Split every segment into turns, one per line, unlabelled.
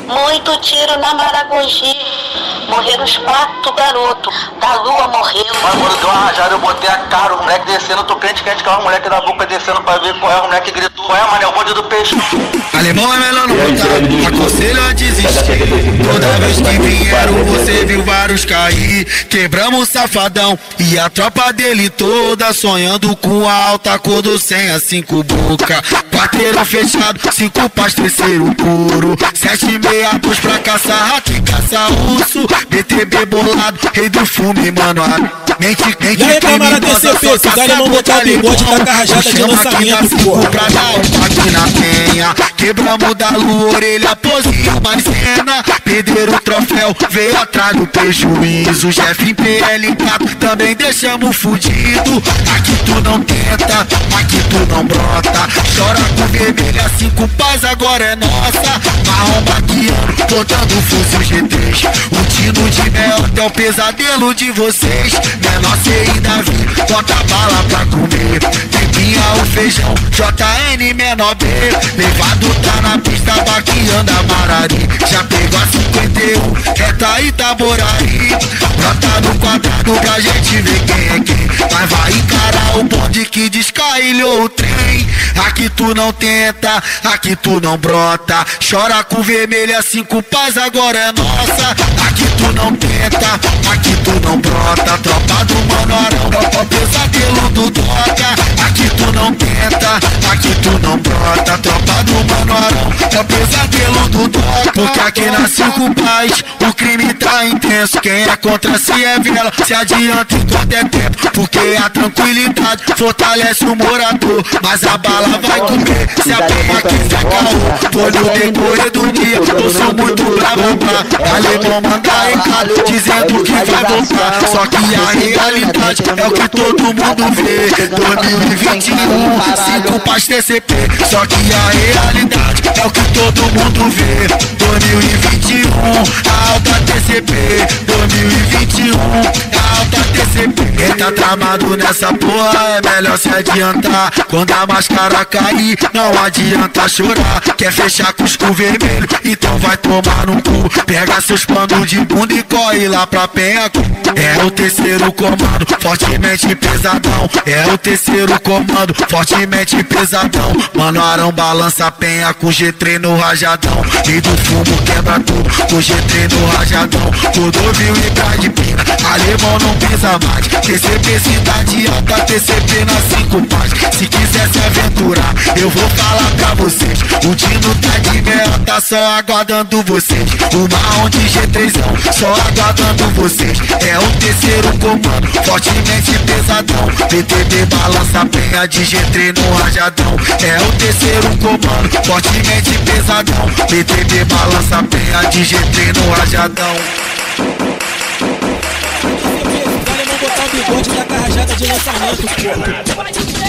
Muito tiro na Maragogi. Morreram os 4 garotos. Da Lua morreu.
Mas quando deu uma rajada, eu botei a cara, o moleque descendo, tô crente que o moleque da boca descendo pra ver qual é, o moleque gritou, qual é, mano, é o bonde do peixe.
Alemão é melhor não botar, aconselho a desistir. Toda vez que vieram, você viu vários cair. Quebramos o safadão e a tropa dele toda, sonhando com a alta cor do 100 a 5 boca. Quarteirão fechado, 5 pás, terceiro puro. 7 meia-pus pra caçar rato e caçar urso. BTB bolado, rei do fume, mano. Mente
e aí, camarada TCP, se o alemão botar bigode, tá com a rajada de lançamento, porra.
Pra dar um aqui na penha. Quebramos da lua, orelha, pose e uma cena. Perderam o troféu, veio atrás do prejuízo. Jeff em PL4, também deixamos fudido. Aqui tu não tenta, aqui tu não brota. Chora com vermelha, 5 paz, agora é nossa. Marrom baqueando, botando fuzil G3. O tino de mel é o pesadelo de vocês. Menor CI Davi, bota bala pra comer. Tempinha o feijão, JN menor B. Levado tá na pista, baqueando a Marari. Já pegou a 51, reta Itaboraí. Brota no quadrado pra gente ver quem é quem. Mas vai encarar o bonde que descarrilhou o trem. Aqui tu não tenta, aqui tu não brota. Chora com vermelha, 5 paz, agora é nossa. Aqui tu não tenta, aqui tu não brota. Tropa do Manorão, o pesadelo do Doca. Aqui tu não tenta, aqui tu não brota. Tropa do Manorão, é o pesadelo do Doca. Porque aqui na 5 paz, o crime tá intenso. Quem é contra se é vela, se adianta enquanto é tempo. Porque a tranquilidade fortalece o morador. Mas a bala vai comer, se a porra quiser caô. Tô no decorrer do dia, eu sou muito bravo pra alemão mandar recado, dizendo que vai voltar. Só que a realidade é o que todo mundo vê. 2021, 5 paz TCP. Só que a realidade é o que todo mundo vê. 2021, a alta TCP. 2021, a alta TCP. Quem tá tramado nessa porra é melhor se adiantar. Quando a máscara cair, não adianta chorar. Quer fechar com os cu vermelho, então vai tomar no cu. Pega seus panos de bunda e corre lá pra penha. É o terceiro comando, fortemente pesadão. É o terceiro comando, fortemente pesadão. Mano, Arão balança a penha com G3 no rajadão. E do fumo quebra tudo com G3 no rajadão. Cordovil e Brad Pina, alemão não pisa mais. TCP cidade alta, TCP na 5 paz. Se quiser se aventurar, eu vou falar pra vocês. O Dino tá de mel, tá só aguardando vocês. O marrom de G3ão, só aguardando vocês. É o terceiro comando, fortemente pesadão. PTB balança a penha de G3 no rajadão. É o terceiro comando, fortemente pesadão. PTB balança a penha de G3 no rajadão.
Botar o bigode da carrajada de lançamento, porra.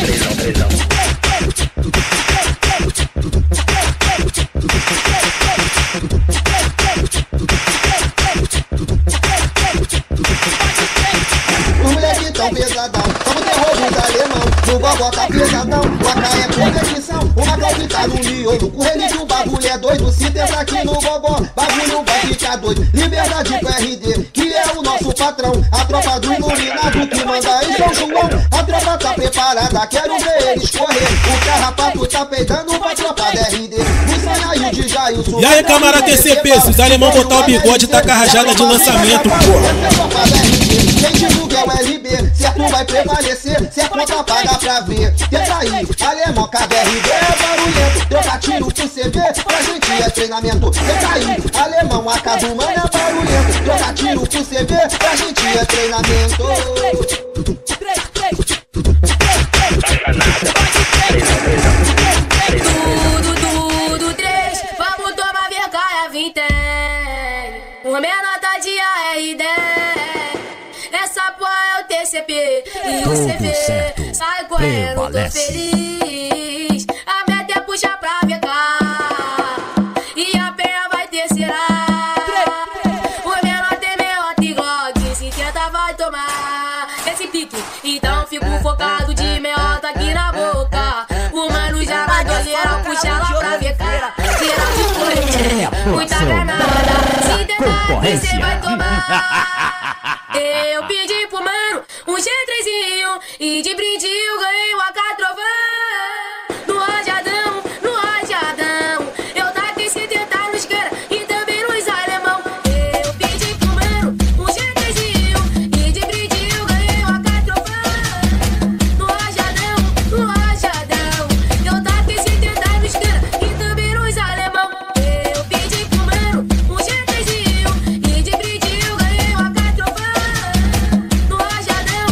Os moleques tão pesadão, como terror dos alemão. No gogó tá pesadão, o AK é competição. Uma golpe tá no miolo, com relíquio o bagulho é doido. Se tenta aqui no gogó, bagulho vai ficar doido. Liberdade com RD, que é o nosso patrão. A tropa do iluminado que manda em São João. A tropa tá preparada, quero ver eles correr. O carrapato tá peidando pra tropa da RD. O Sanaí de Jailson.
E aí, camarada TCP, se os alemão botar o bigode, tá com a rajada de lançamento, porra.
Quem divulga é o LB, certo vai prevalecer. Se é conta paga pra ver. Tenta aí, alemão, KBRD é barulhento. Troca tiro pro CV, pra gente é treinamento. Tenta aí, alemão, a casa humana é barulhento. Troca tiro pro CV, pra gente é treinamento.
Tudo 3, vamos tomar vergonha, vintém. O menor tá de ARD. Essa porra é o TCP. E o CV sai correndo, tô feliz. A meta é puxar pra VK. E a penha vai terceirar. O menor tem meiota e Glock. Se tenta vai tomar esse pique. Então fico focado de meiota aqui na boca. O mano já vai doleira, puxa lá pra VK. Geral de corrente. muita granada. Se tentar aqui cê vai tomar. Eu pedi pro mano um G3zinho e de brinde eu ganhei o AK Trovão. No rajadão, eu taquei 70 nos cara e também nos alemão. Eu pedi pro mano um G3zinho e de brinde eu ganhei o AK Trovão. No rajadão, eu taquei 70 nos cara e também nos alemão. Eu pedi pro mano um G3zinho e de brinde eu ganhei o AK Trovão. No rajadão,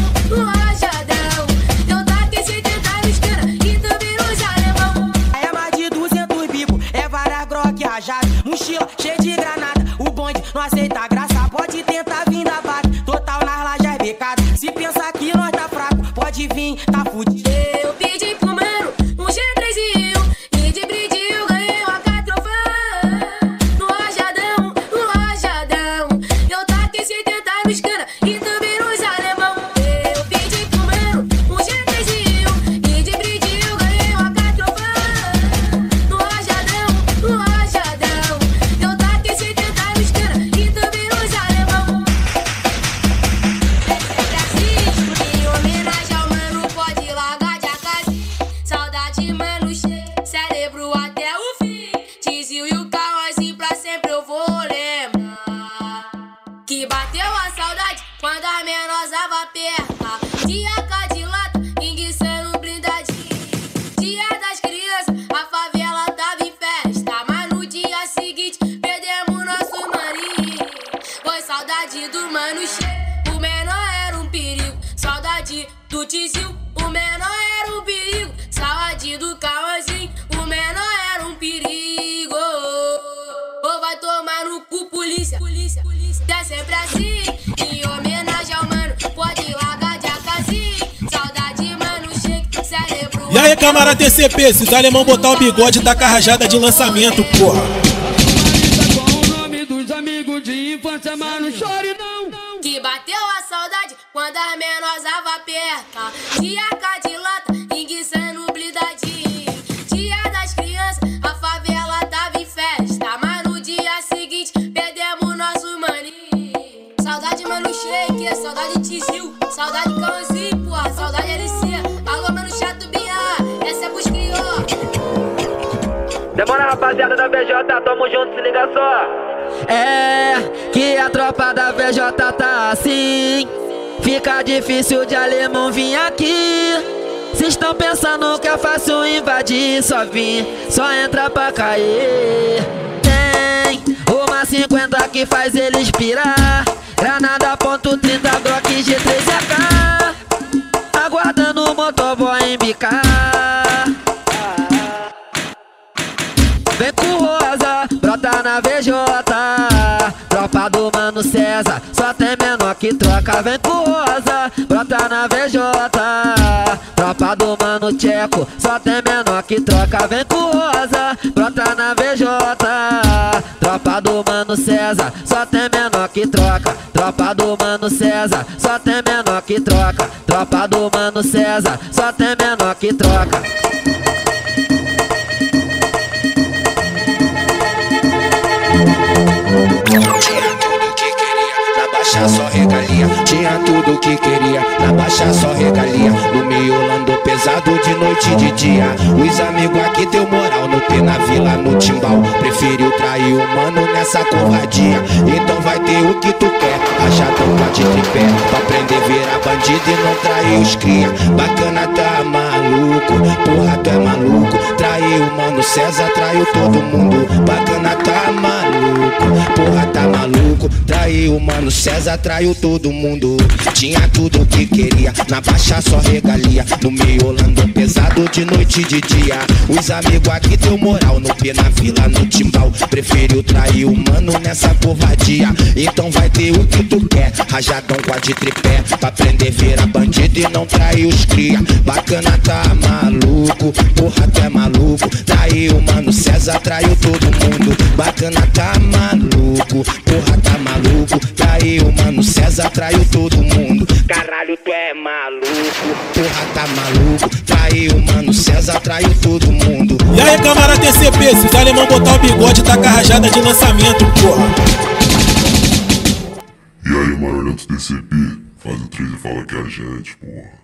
eu taquei 70 nos cara e também nos alemão.
É mais de 200 bico, é várias groque rajada, mochila cheia de granada. O bonde não aceita graça, pode tentar vir da base. Total nas lajes becadas, se pensar que nós tá fraco, pode vir, tá fudido.
Eu pedi pro mano um G3zinho e de brinde eu ganhei o AK Trovão. No rajadão, eu taquei 70 nos cara e também nos alemão. Eu pedi pro mano um G3zinho e de brinde eu ganhei o AK Trovão. No rajadão, eu taquei 70 nos cara e também nos alemão. Em homenagem ao mano, pode largar de AK. Saudade, mano, cérebro até o fim. Tizil e o Cauãzinho pra sempre eu vou lembrar. Que bateu a saudade quando a menosava perto. Dia AK de lata, enguiçando blindadinho. Dia das crianças, a favela tava em festa. Mas no dia seguinte, perdemos nosso maninho. Foi saudade do mano cheio, o menor era um perigo. Saudade do Tizil, o menor era um perigo. Saudade do Cauãzinho, o menor era um perigo. Ou vai tomar no cu, polícia. É sempre assim, em homenagem ao mano, pode largar de AKzinho. Saudade, mano, shake, cérebro.
E aí, camarada TCP, se os alemão botar o bigode, tá com a rajada de lançamento, porra.
Com o nome dos amigos de infância, mas não chore não.
Que bateu a saudade quando as menosava perto. Dia AK de lata, enguiçando blindadinho. Dia das crianças, a favela tava em festa. Mas no dia seguinte, perdemos nosso maninho. Saudade, mano, shake, saudade Tizil, saudade Cauãzinho, porra, saudade LC. Alô, mano, chato Binha, essa é pros criou.
Demora, rapaziada da VJ, tamo junto, se liga só.
É, que a tropa da VJ tá assim. Fica difícil de alemão vir aqui. Cês estão pensando que é fácil invadir, só vim, só entra pra cair. Tem uma 50 que faz ele expirar. Granada ponto .30, Glock G3AK. Aguardando o motoboy embicar. Vem com rosa, brota na VJ. Tropa do mano César, só tem menor que troca. Vem com rosa, brota na VJ. Tropa do mano Tcheco, só tem menor que troca. Vem com rosa, brota na VJ. Tropa do mano César, só tem menor que troca. Tropa do mano César, só tem menor que troca. Tropa do mano César, só tem menor que troca.
Só regalia, tinha tudo que queria, na baixa só regalia. No miolando pesado de noite e de dia. Os amigos aqui deu moral no P, na vila, no timbal. Preferiu trair o mano nessa covardia. Então vai ter o que tu quer, rajadão de tripé, pra aprender a virar bandido e não trair os cria. Bacana, tá maluco, porra, tu é maluco. Traiu o mano César, traiu todo mundo. Bacana, tá maluco, porra, tá maluco. Traiu o mano César, traiu todo mundo. Tinha tudo o que queria, na baixa só regalia. No miolando pesado de noite e de dia. Os amigos aqui deu moral no P, na vila, no timbal. Preferiu trair o mano nessa covardia. Então vai ter o que tu quer, rajadão com a de tripé, pra aprender a virar bandido e não trair os cria. Bacana, tá maluco, porra, tu é maluco. Traiu o mano César, traiu todo mundo. Bacana tá maluco, porra tá maluco. Traiu, mano, César traiu todo mundo. Caralho, tu é maluco, porra tá maluco. Traiu, mano, César traiu todo mundo.
E aí, camarada TCP, se os alemão botar o bigode, tá com a rajada de lançamento, porra.
E aí, Marlento TCP, faz o 3 e fala que é a gente, porra.